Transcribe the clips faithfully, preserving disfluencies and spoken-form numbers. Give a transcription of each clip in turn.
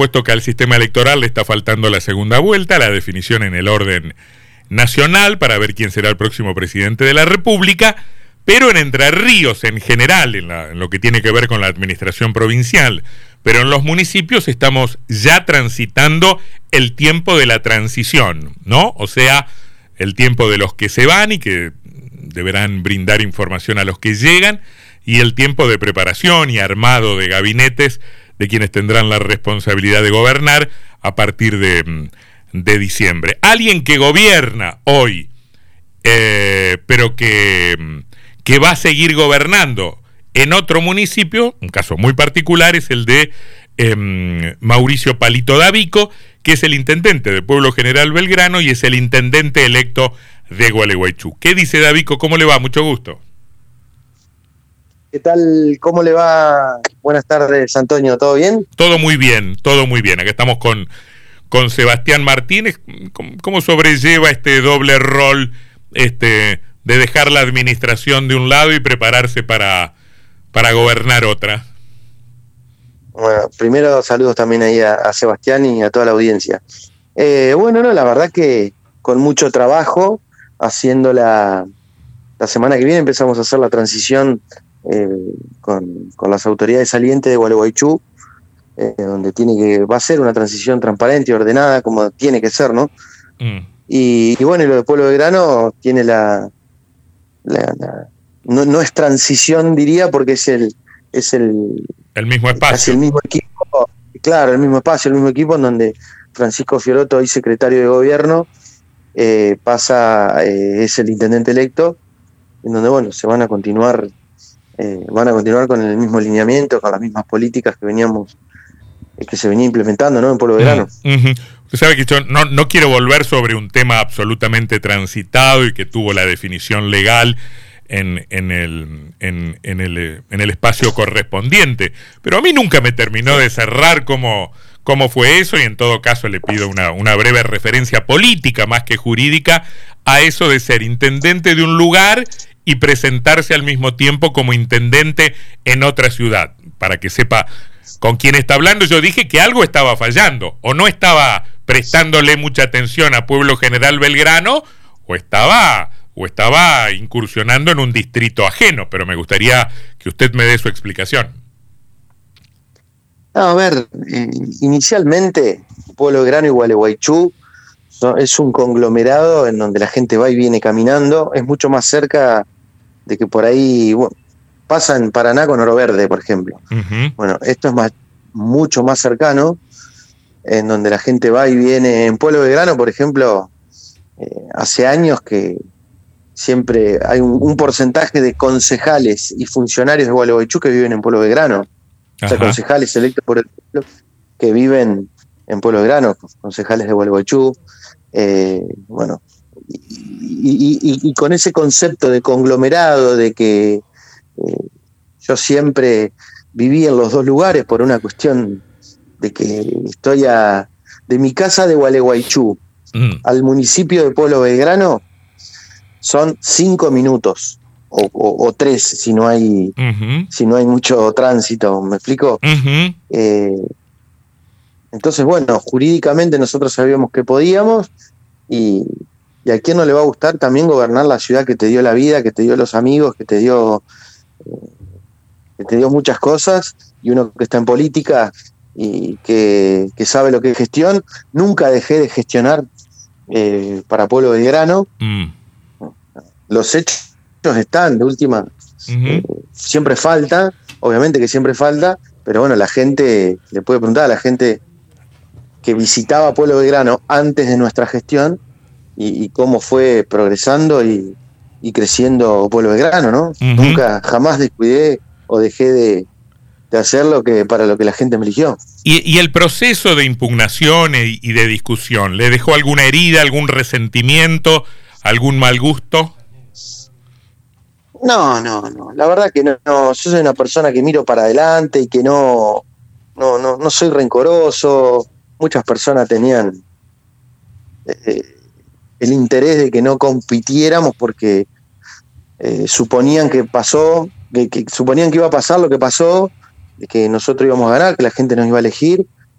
supuesto que al sistema electoral le está faltando la segunda vuelta, la definición en el orden nacional para ver quién será el próximo presidente de la República, pero en Entre Ríos en general, en, la, en lo que tiene que ver con la administración provincial, pero en los municipios estamos ya transitando el tiempo de la transición, ¿no? O sea, el tiempo de los que se van y que deberán brindar información a los que llegan, y el tiempo de preparación y armado de gabinetes de quienes tendrán la responsabilidad de gobernar a partir de, de diciembre. Alguien que gobierna hoy, eh, pero que, que va a seguir gobernando en otro municipio, un caso muy particular es el de eh, Mauricio Palito Davico, que es el intendente de Pueblo General Belgrano y es el intendente electo de Gualeguaychú. ¿Qué dice Davico? ¿Cómo le va? Mucho gusto. ¿Qué tal? ¿Cómo le va? Buenas tardes, Antonio. ¿Todo bien? Todo muy bien, todo muy bien. Acá estamos con, con Sebastián Martínez. ¿Cómo, cómo sobrelleva este doble rol este, de dejar la administración de un lado y prepararse para, para gobernar otra? Bueno, primero saludos también ahí a, a Sebastián y a toda la audiencia. Eh, bueno, no, la verdad que con mucho trabajo, haciendo la, la semana que viene empezamos a hacer la transición Eh, con, con las autoridades salientes de Gualeguaychú, eh, donde tiene que va a ser una transición transparente y ordenada como tiene que ser, ¿no? Mm. Y, y bueno, y lo de Pueblo Belgrano tiene la, la, la no, no es transición, diría, porque es el es el el mismo espacio, casi el mismo equipo, claro, el mismo espacio, el mismo equipo en donde Francisco Fiorotto, hoy secretario de gobierno, eh, pasa eh, es el intendente electo, en donde bueno se van a continuar Eh, van a continuar con el mismo lineamiento, con las mismas políticas que veníamos, eh, que se venía implementando, ¿no? En Pueblo Belgrano. Uh-huh. Usted sabe que yo no, no quiero volver sobre un tema absolutamente transitado y que tuvo la definición legal en, en, el, en, en, el, en el espacio correspondiente, pero a mí nunca me terminó de cerrar cómo, cómo fue eso, y en todo caso le pido una, una breve referencia política más que jurídica a eso de ser intendente de un lugar y presentarse al mismo tiempo como intendente en otra ciudad, para que sepa con quién está hablando. Yo dije que algo estaba fallando, o no estaba prestándole mucha atención a Pueblo General Belgrano, o estaba, o estaba incursionando en un distrito ajeno, pero me gustaría que usted me dé su explicación. No, a ver, eh, inicialmente Pueblo Belgrano y Gualeguaychú es un conglomerado en donde la gente va y viene caminando, es mucho más cerca de que por ahí, bueno, pasa en Paraná con Oro Verde, por ejemplo. Uh-huh. Bueno, esto es más, mucho más cercano, en donde la gente va y viene. En Pueblo Belgrano, por ejemplo, eh, hace años que siempre hay un, un porcentaje de concejales y funcionarios de Gualeguaychú que viven en Pueblo Belgrano. Uh-huh. O sea, concejales electos por el pueblo que viven en Pueblo Belgrano, concejales de Gualeguaychú. Eh, bueno, y, y, y, y con ese concepto de conglomerado, de que eh, yo siempre viví en los dos lugares por una cuestión de que estoy a, de mi casa de Gualeguaychú mm. al municipio de Pueblo Belgrano son cinco minutos o, o, o tres si no hay uh-huh. si no hay mucho tránsito, ¿me explico? Uh-huh. Eh, Entonces, bueno, jurídicamente nosotros sabíamos que podíamos, y, y a quién no le va a gustar también gobernar la ciudad que te dio la vida, que te dio los amigos, que te dio eh, que te dio muchas cosas, y uno que está en política y que, que sabe lo que es gestión. Nunca dejé de gestionar eh, para Pueblo Belgrano. Mm. Los hechos están, de última, uh-huh. eh, siempre falta, obviamente que siempre falta, pero bueno, la gente, le puede preguntar a la gente que visitaba Pueblo Belgrano antes de nuestra gestión y, y cómo fue progresando y, y creciendo Pueblo Belgrano, ¿no? Uh-huh. Nunca, jamás descuidé o dejé de, de hacer lo que, para lo que la gente me eligió. ¿Y, y el proceso de impugnación y, y de discusión, le dejó alguna herida, algún resentimiento, algún mal gusto? No, no, no. La verdad que no, no. Yo soy una persona que miro para adelante y que no, no, no, no soy rencoroso. Muchas personas tenían eh, el interés de que no compitiéramos porque eh, suponían que pasó, que, que suponían que iba a pasar lo que pasó, de que nosotros íbamos a ganar, que la gente nos iba a elegir.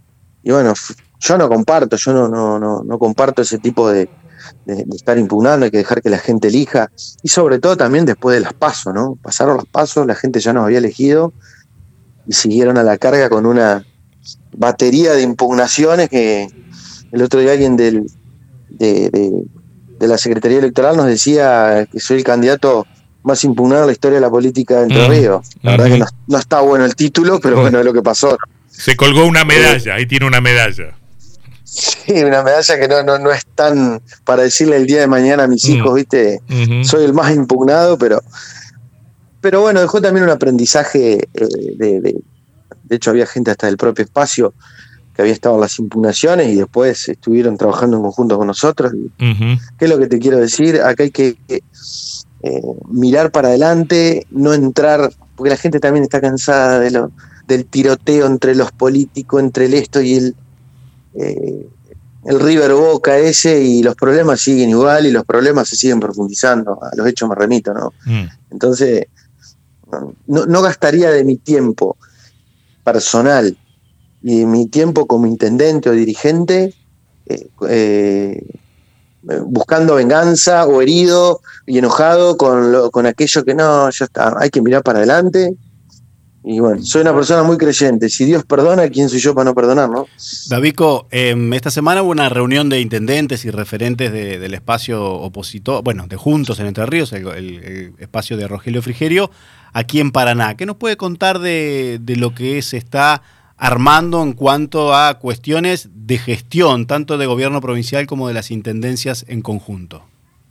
y bueno, yo no comparto, yo no, no, no, no comparto ese tipo de, de, de estar impugnando, hay que dejar que la gente elija, y sobre todo también después de las PASO, ¿no? Pasaron las PASO, la gente ya nos había elegido, y siguieron a la carga con una batería de impugnaciones que el otro día alguien del, de, de, de la Secretaría Electoral nos decía que soy el candidato más impugnado en la historia de la política de Entre Ríos. La uh-huh. verdad que no, no está bueno el título, pero uh-huh. bueno, es lo que pasó. Se colgó una medalla, eh, ahí tiene una medalla. Sí, una medalla que no, no, no es tan para decirle el día de mañana a mis uh-huh. hijos, viste, uh-huh. soy el más impugnado, pero pero bueno, dejó también un aprendizaje eh, de, de, de hecho había gente hasta del propio espacio que había estado en las impugnaciones y después estuvieron trabajando en conjunto con nosotros. Uh-huh. ¿Qué es lo que te quiero decir? Acá hay que eh, mirar para adelante, no entrar, porque la gente también está cansada de lo, del tiroteo entre los políticos, entre el esto y el eh, el River Boca ese, y los problemas siguen igual y los problemas se siguen profundizando. A los hechos me remito, ¿no? Mm. Entonces, no, no gastaría de mi tiempo personal y de mi tiempo como intendente o dirigente eh, eh, buscando venganza o herido y enojado con, lo, con aquello que no, ya está, hay que mirar para adelante. Y bueno, soy una persona muy creyente. Si Dios perdona, ¿quién soy yo para no perdonar, no? Davico, eh, esta semana hubo una reunión de intendentes y referentes de, del espacio opositor, bueno, de Juntos en Entre Ríos, el, el, el espacio de Rogelio Frigerio, aquí en Paraná. ¿Qué nos puede contar de, de lo que se está armando en cuanto a cuestiones de gestión, tanto de gobierno provincial como de las intendencias en conjunto?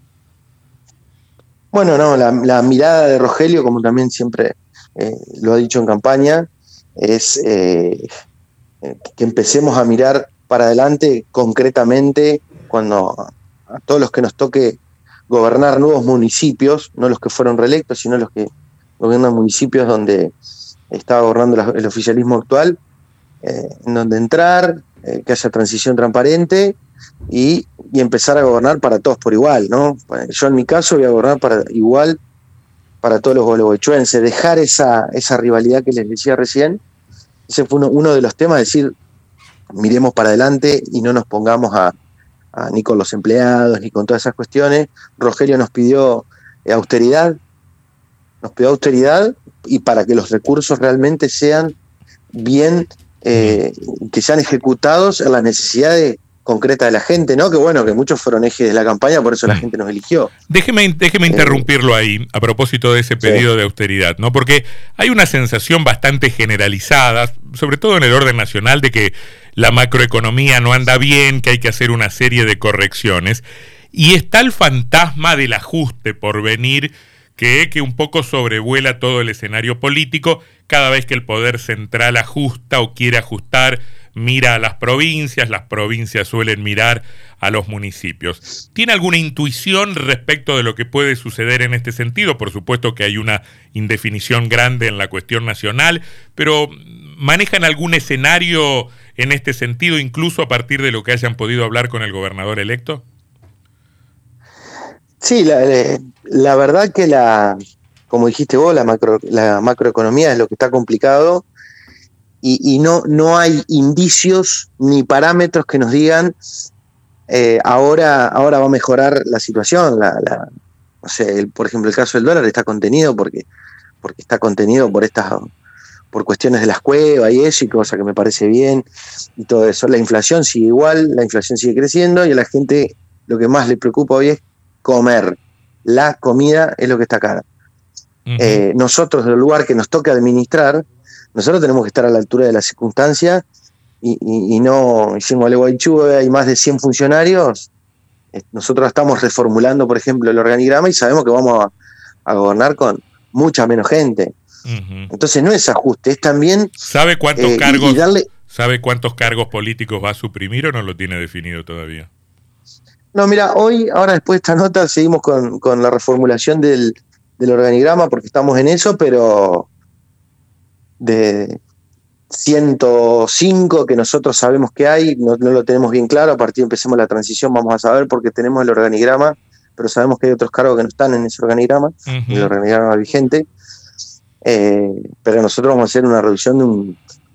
Bueno, no, la, la mirada de Rogelio, como también siempre eh, lo ha dicho en campaña, es eh, que empecemos a mirar para adelante concretamente cuando a todos los que nos toque gobernar nuevos municipios, no los que fueron reelectos, sino los que gobiernan municipios donde está gobernando la, el oficialismo actual, eh, en donde entrar, eh, que haya transición transparente y, y empezar a gobernar para todos por igual, ¿no? Yo en mi caso voy a gobernar para igual para todos los gualeguaychuenses, dejar esa, esa rivalidad que les decía recién. Ese fue uno, uno de los temas, decir, miremos para adelante y no nos pongamos a, a ni con los empleados, ni con todas esas cuestiones. Rogelio nos pidió eh, austeridad, nos pidió austeridad y para que los recursos realmente sean bien, eh, que sean ejecutados en las necesidades concreta de la gente, ¿no? Que bueno, que muchos fueron ejes de la campaña, por eso la gente nos eligió. Déjeme, déjeme interrumpirlo ahí, a propósito de ese pedido sí. de austeridad, ¿no? Porque hay una sensación bastante generalizada, sobre todo en el orden nacional, de que la macroeconomía no anda bien, que hay que hacer una serie de correcciones, y está el fantasma del ajuste por venir, que, que un poco sobrevuela todo el escenario político, cada vez que el poder central ajusta o quiere ajustar, mira a las provincias, las provincias suelen mirar a los municipios. ¿Tiene alguna intuición respecto de lo que puede suceder en este sentido? Por supuesto que hay una indefinición grande en la cuestión nacional, pero ¿manejan algún escenario en este sentido, incluso a partir de lo que hayan podido hablar con el gobernador electo? Sí, la, la verdad que la, como dijiste vos, la, macro, la macroeconomía es lo que está complicado. Y, y no, no hay indicios ni parámetros que nos digan eh, ahora, ahora va a mejorar la situación. La, la, no sé, el, por ejemplo, el caso del dólar está contenido porque, porque está contenido por estas por cuestiones de las cuevas y eso, y cosa que me parece bien, y todo eso. La inflación sigue igual, la inflación sigue creciendo, y a la gente lo que más le preocupa hoy es comer. La comida es lo que está cara. Uh-huh. Eh, nosotros, del lugar que nos toca administrar, nosotros tenemos que estar a la altura de las circunstancias y, y, y no, si en Gualeguaychú hay más de cien funcionarios, nosotros estamos reformulando, por ejemplo, el organigrama y sabemos que vamos a, a gobernar con mucha menos gente. Uh-huh. Entonces no es ajuste, es también... ¿Sabe cuántos eh, cargos y, y darle... ¿Sabe cuántos cargos políticos va a suprimir o no lo tiene definido todavía? No, mira, hoy, ahora después de esta nota, seguimos con, con la reformulación del, del organigrama porque estamos en eso, pero... de ciento cinco que nosotros sabemos que hay, no, no lo tenemos bien claro, a partir de empecemos la transición vamos a saber porque tenemos el organigrama, pero sabemos que hay otros cargos que no están en ese organigrama, uh-huh. el organigrama vigente, eh, pero nosotros vamos a hacer una reducción de un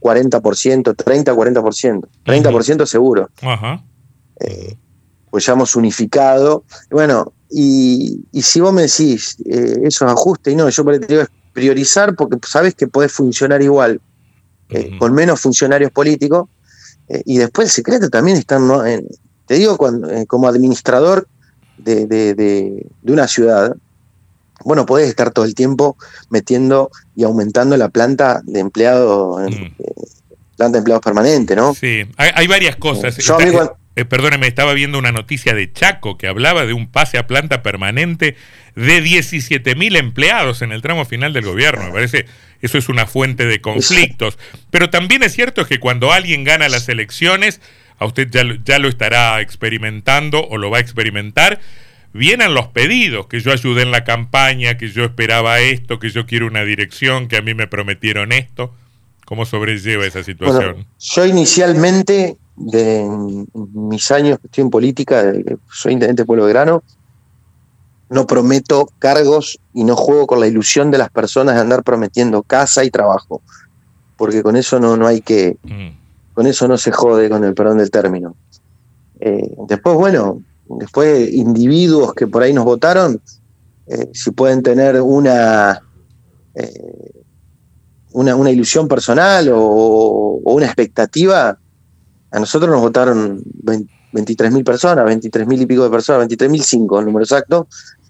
cuarenta por ciento, treinta, cuarenta por ciento, treinta por ciento seguro. Ajá. Eh, pues ya hemos unificado. Bueno, y, y si vos me decís eh, esos ajustes, y no, yo te digo es priorizar porque sabes que podés funcionar igual, eh, uh-huh. con menos funcionarios políticos, eh, y después el secreto también está, ¿no? en, te digo, cuando, eh, como administrador de, de, de, de una ciudad, bueno, podés estar todo el tiempo metiendo y aumentando la planta de empleados, mm. eh, planta de empleados permanente, ¿no? Sí, hay, hay varias cosas. Eh, yo Está, cuando... eh, perdóneme, estaba viendo una noticia de Chaco que hablaba de un pase a planta permanente de diecisiete mil empleados en el tramo final del gobierno. Me parece, eso es una fuente de conflictos. Pero también es cierto que cuando alguien gana las elecciones, a usted ya, ya lo estará experimentando o lo va a experimentar, vienen los pedidos, que yo ayudé en la campaña, que yo esperaba esto, que yo quiero una dirección, que a mí me prometieron esto. ¿Cómo sobrelleva esa situación? Bueno, yo inicialmente, de mis años que estoy en política, de, soy intendente de Pueblo Belgrano, no prometo cargos y no juego con la ilusión de las personas de andar prometiendo casa y trabajo, porque con eso no, no hay que, mm. con eso no se jode, con el perdón del término. Eh, después, bueno, después individuos que por ahí nos votaron, eh, si pueden tener una, eh, una una ilusión personal o, o una expectativa, a nosotros nos votaron veintitrés mil personas, veintitrés mil y pico de personas, veintitrés mil cinco, el número exacto,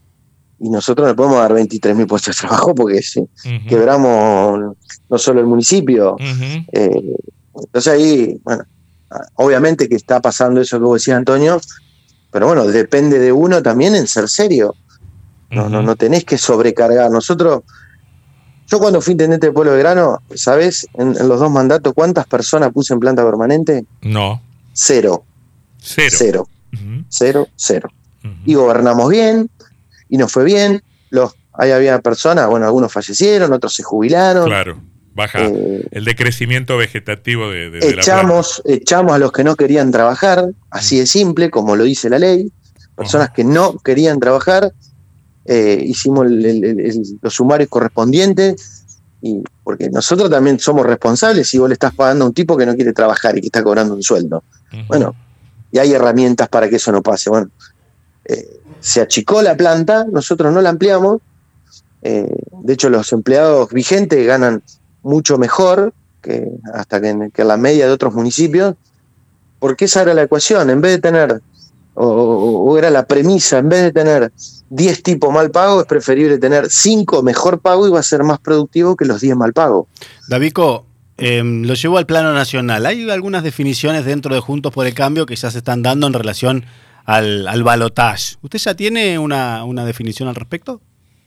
y nosotros le podemos dar veintitrés mil puestos de trabajo porque sí, uh-huh. quebramos no solo el municipio. Uh-huh. Eh, entonces ahí, bueno, obviamente que está pasando eso que vos decías, Antonio, pero bueno, depende de uno también en ser serio. No, uh-huh. no, no tenés que sobrecargar. Nosotros, yo cuando fui intendente de Pueblo Belgrano, ¿sabés? En, en los dos mandatos, ¿cuántas personas puse en planta permanente? No. Cero. Cero. Cero. Uh-huh. Cero, cero. Uh-huh. Y gobernamos bien, y nos fue bien. Los, ahí había personas, bueno, algunos fallecieron, otros se jubilaron. Claro. Baja eh, el decrecimiento vegetativo de, de, de echamos, la echamos a los que no querían trabajar, así de simple, como lo dice la ley. Personas uh-huh. que no querían trabajar, eh, hicimos el, el, el, los sumarios correspondientes, y porque nosotros también somos responsables si vos le estás pagando a un tipo que no quiere trabajar y que está cobrando un sueldo. Uh-huh. Bueno, y hay herramientas para que eso no pase. Bueno, eh, se achicó la planta, nosotros no la ampliamos. Eh, de hecho, los empleados vigentes ganan mucho mejor que hasta que en, que en la media de otros municipios, porque esa era la ecuación. En vez de tener, o, o era la premisa, en vez de tener diez tipos mal pagos, es preferible tener cinco mejor pago y va a ser más productivo que los diez mal pagos. Davico, eh, lo llevo al plano nacional. ¿Hay algunas definiciones dentro de Juntos por el Cambio que ya se están dando en relación al, al balotaje? ¿Usted ya tiene una, una definición al respecto?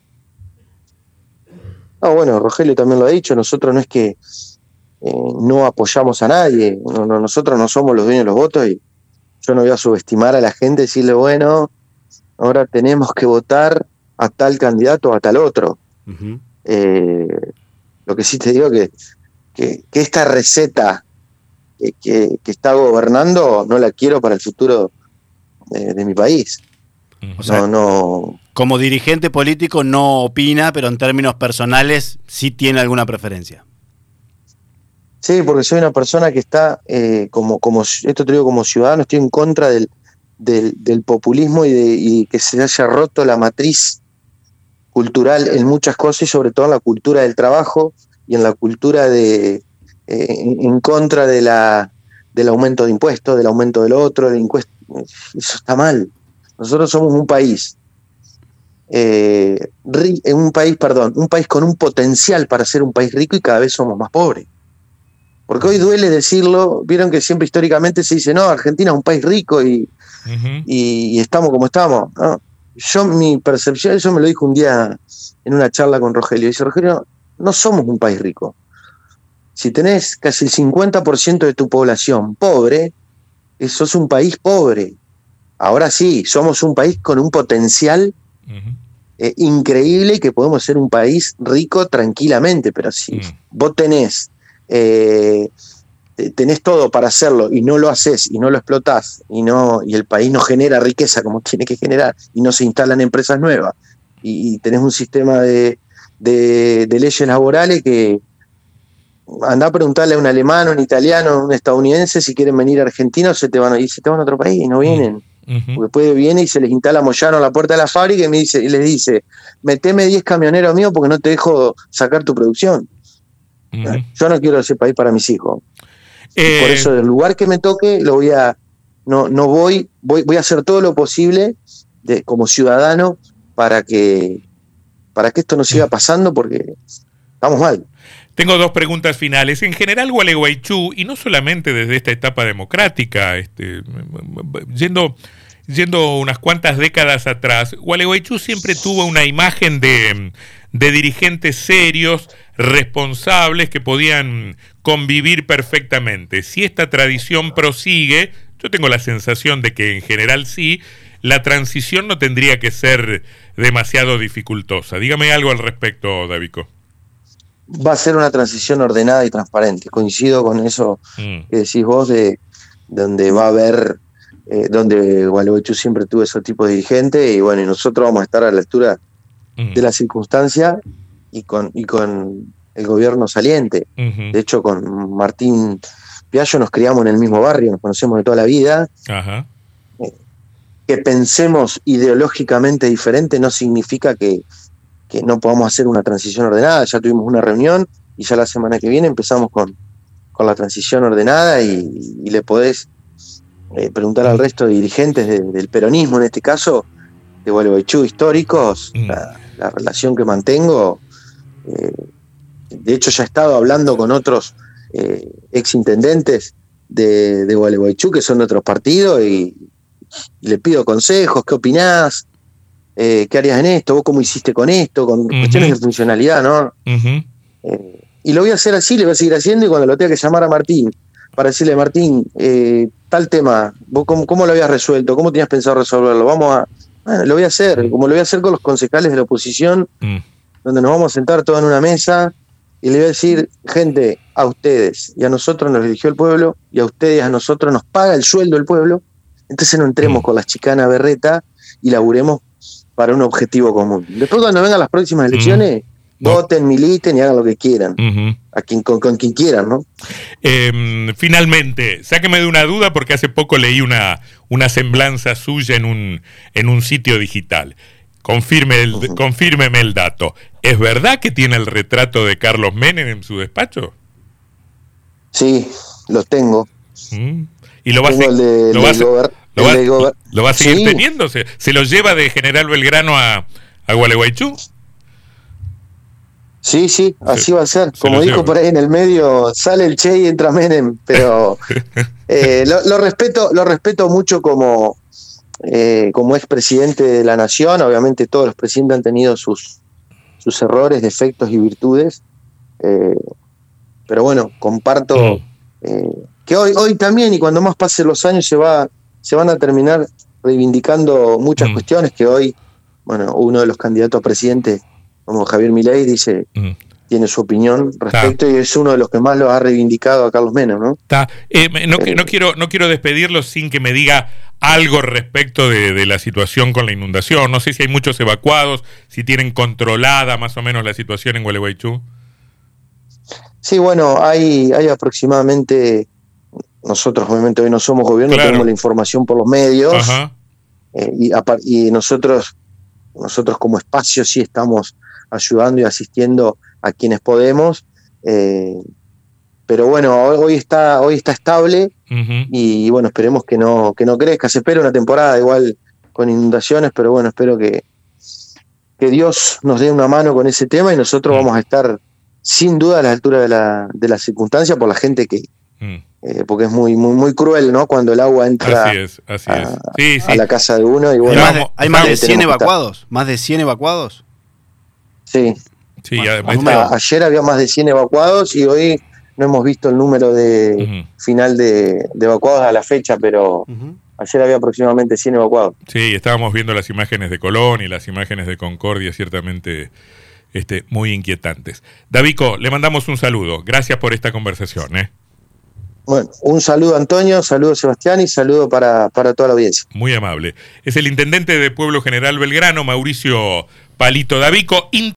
Ah, bueno, Rogelio también lo ha dicho, nosotros no es que eh, no apoyamos a nadie, no, no, nosotros no somos los dueños de los votos y yo no voy a subestimar a la gente y decirle, bueno, ahora tenemos que votar a tal candidato o a tal otro. Uh-huh. Eh, lo que sí te digo que, que, que esta receta que, que, que está gobernando no la quiero para el futuro de, de mi país. O sea, no, no. Como dirigente político no opina, pero en términos personales sí tiene alguna preferencia. Sí, porque soy una persona que está, eh, como, como esto te digo como ciudadano, estoy en contra del, del, del populismo y, de, y que se haya roto la matriz cultural en muchas cosas y sobre todo en la cultura del trabajo y en la cultura de eh, en, en contra de la del aumento de impuestos, del aumento del otro, del impuesto. Eso está mal. Nosotros somos un país, eh, ri, un país, perdón, un país con un potencial para ser un país rico y cada vez somos más pobres. Porque hoy duele decirlo, vieron que siempre históricamente se dice, no, Argentina es un país rico y, uh-huh. y, y estamos como estamos. No, yo, mi percepción, eso me lo dijo un día en una charla con Rogelio, dice, Rogelio, no somos un país rico. Si tenés casi el cincuenta por ciento de tu población pobre, eso es un país pobre. Ahora sí, somos un país con un potencial uh-huh. eh, increíble y que podemos ser un país rico tranquilamente, pero si uh-huh. vos tenés, eh, tenés todo para hacerlo y no lo haces y no lo explotás y, no, y el país no genera riqueza como tiene que generar y no se instalan empresas nuevas y, y tenés un sistema de, de, de leyes laborales que andá a preguntarle a un alemán, un italiano, un estadounidense si quieren venir a Argentina o se te van a ir, se te van a otro país, no vienen. Uh-huh. Porque después viene y se les instala Moyano a la puerta de la fábrica y, me dice, y les dice, meteme diez camioneros míos porque no te dejo sacar tu producción. Uh-huh. Yo no quiero ese país para mis hijos. Eh... Por eso, del lugar que me toque, lo voy a, no, no voy, voy, voy a hacer todo lo posible de, como ciudadano para que, para que esto no siga pasando porque estamos mal. Tengo dos preguntas finales. En general, Gualeguaychú, y no solamente desde esta etapa democrática, este, yendo, yendo unas cuantas décadas atrás, Gualeguaychú siempre tuvo una imagen de, de dirigentes serios, responsables, que podían convivir perfectamente. Si esta tradición prosigue, yo tengo la sensación de que en general sí, la transición no tendría que ser demasiado dificultosa. Dígame algo al respecto, Davico. Va a ser una transición ordenada y transparente. Coincido con eso mm. que decís vos, de donde va a haber, eh, donde Gualeguaychú siempre tuvo ese tipo de dirigente, y bueno, y nosotros vamos a estar a la altura mm. de la circunstancia y con, y con el gobierno saliente. Mm-hmm. De hecho, con Martín Piallo nos criamos en el mismo barrio, nos conocemos de toda la vida. Ajá. Eh, que pensemos ideológicamente diferente no significa que que no podamos hacer una transición ordenada. Ya tuvimos una reunión y ya la semana que viene empezamos con, con la transición ordenada y, y le podés eh, preguntar al resto de dirigentes de, del peronismo, en este caso, de Gualeguaychú, históricos, mm. la, la relación que mantengo. Eh, de hecho, ya he estado hablando con otros eh, exintendentes de, de Gualeguaychú que son de otros partidos y, y le pido consejos, ¿qué opinás? Eh, ¿Qué harías en esto? ¿Vos cómo hiciste con esto? Con uh-huh. cuestiones de funcionalidad, ¿no? Uh-huh. Eh, y lo voy a hacer así, le voy a seguir haciendo, y cuando lo tenga que llamar a Martín, para decirle, Martín, eh, tal tema, ¿vos cómo, cómo lo habías resuelto? ¿Cómo tenías pensado resolverlo? Vamos a... Bueno, lo voy a hacer, como lo voy a hacer con los concejales de la oposición, uh-huh. donde nos vamos a sentar todos en una mesa, y le voy a decir, gente, a ustedes y a nosotros nos eligió el pueblo, y a ustedes, a nosotros nos paga el sueldo el pueblo, entonces no entremos uh-huh. con las chicanas berreta y laburemos para un objetivo común. Después, cuando vengan las próximas elecciones, uh-huh. voten, militen y hagan lo que quieran. Uh-huh. A quien, con, con quien quieran, ¿no? Eh, finalmente, sáqueme de una duda, porque hace poco leí una, una semblanza suya en un, en un sitio digital. Confirme el, uh-huh. Confírmeme el dato. ¿Es verdad que tiene el retrato de Carlos Menem en su despacho? Sí, lo tengo. ¿Mm? ¿Y lo va tengo a, el de, lo va a, gober- lo va, gober- ¿lo va a seguir sí. teniendo? ¿Se, ¿Se lo lleva de General Belgrano a, a Gualeguaychú? Sí, sí, así se, va a ser. Como dijo lleva. Por ahí en el medio, sale el Che y entra Menem, pero eh, lo, lo respeto, lo respeto mucho como, eh, como expresidente de la nación. Obviamente todos los presidentes han tenido sus, sus errores, defectos y virtudes. Eh, pero bueno, comparto eh, que hoy, hoy también, y cuando más pasen los años, se va, se van a terminar reivindicando muchas mm. cuestiones que hoy, bueno, uno de los candidatos a presidente, como Javier Milei, dice, mm. tiene su opinión respecto, Ta. y es uno de los que más lo ha reivindicado a Carlos Menem, ¿no? Eh, no, eh, no quiero, no quiero despedirlo sin que me diga algo respecto de, de la situación con la inundación. No sé si hay muchos evacuados, si tienen controlada más o menos la situación en Gualeguaychú. Sí, bueno, hay, hay aproximadamente, nosotros obviamente hoy no somos gobierno, claro. tenemos la información por los medios, eh, y, y nosotros, nosotros como espacio sí estamos ayudando y asistiendo a quienes podemos, eh, pero bueno, hoy está, hoy está estable, uh-huh. y bueno, esperemos que no, que no crezca. Se espera una temporada igual con inundaciones, pero bueno, espero que, que Dios nos dé una mano con ese tema, y nosotros uh-huh. vamos a estar sin duda a la altura de la, de la circunstancia por la gente que, mm. eh, porque es muy, muy, muy cruel, ¿no? Cuando el agua entra así es, así a, es. Sí, sí. a la casa de uno. Y bueno, hay más de, hay más de cien evacuados, más de cien evacuados. Sí. sí Hasta ayer había más de cien evacuados y hoy no hemos visto el número de uh-huh. final de, de evacuados a la fecha, pero uh-huh. ayer había aproximadamente cien evacuados. Sí, estábamos viendo las imágenes de Colón y las imágenes de Concordia, ciertamente Este, muy inquietantes. Davico, le mandamos un saludo. Gracias por esta conversación. ¿eh? Bueno, un saludo Antonio, saludo Sebastián y saludo para, para toda la audiencia. Muy amable. Es el intendente de Pueblo General Belgrano, Mauricio Palito Davico.